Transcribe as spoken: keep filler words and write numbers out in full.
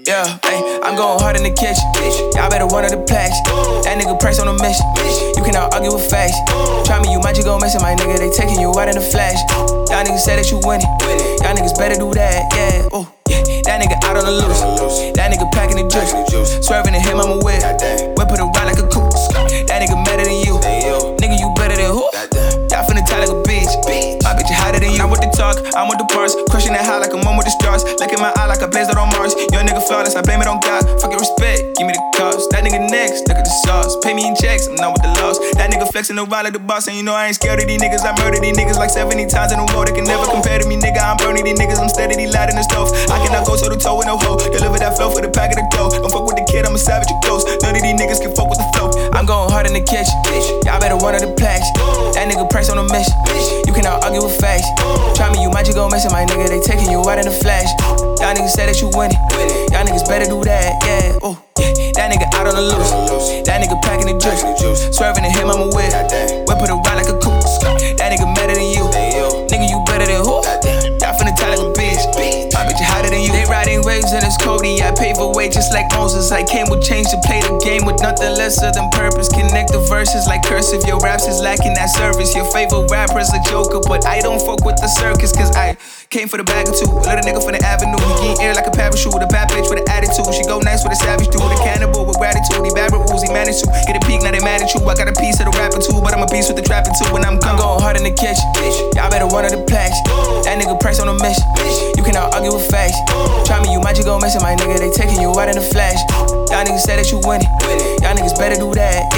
Yeah, hey, I'm going hard in the kitchen. Y'all better run up the plaques. That nigga price on a mission. You cannot argue with facts. Try me, you might just go missing, my nigga. They taking you out in the flash. Y'all niggas say that you winning. Y'all niggas better do that, yeah. Oh, yeah. That nigga out on the loose. That nigga packing the juice. Swerving to him, I'm a whip. Whip it around like a coupe. That nigga better than you. Nigga, you better than who? Y'all finna tie like a bitch. My bitch hotter than you. I'm with the talk, I'm with the parts. Crushing that high like a mom with the stars. Look in my eye like I blazed out on Mars. Young nigga flawless, I blame it on God. Fuck your respect, give me the cost. That nigga next, look at the sauce. Pay me in checks, I'm not with the loss. That nigga flexing around like the boss. And you know I ain't scared of these niggas. I murder these niggas like seventy times in a row. They can never compare to me, nigga. I'm burning these niggas, I'm steady light in the stove. I cannot go toe to toe with no hoe. Deliver that flow for the pack of the dough. Don't fuck with the kid, I'm a savage, you close. None of these niggas can fuck with the flow. I'm going hard in the kitchen. Y'all better run up the plaques. That nigga price on a mission. You cannot argue with facts. Try me, you might just go missing, my nigga. They taking you out in the flash. Y'all niggas say that you winning. Y'all niggas better do that, yeah. Oh, yeah. That nigga out on the loose. That nigga packing the juice. Swerving to him, I'm a whip. Whip it around like a coupe. That nigga better than you. Nigga, you better than who? Y'all finna tie like a bitch. My bitch hotter than you. They riding waves in this Cody. I pave a way just like Moses. I came with change to play the game with nothing lesser than purpose. Connect the verses like cursive. Your raps is lacking that service. Your favorite rapper's a joker, but I don't fuck with the circus. Cause I came for the bag of two. A little nigga from the avenue. He getting air like a parachute. A bad bitch with an attitude. She go nice with a savage dude. A cannibal with gratitude. He bad rules. He managed to get a peek. Now they mad at you. I got a piece of the rapping too, but I'm a beast with the trapping too. When I'm, I'm going hard in the kitchen. Y'all better run up the plaques. That nigga price on a mission. You cannot argue with facts. Try me, you might just go missing, my nigga. They taking you out in the flash. Y'all niggas say that you winning. Y'all niggas better do that,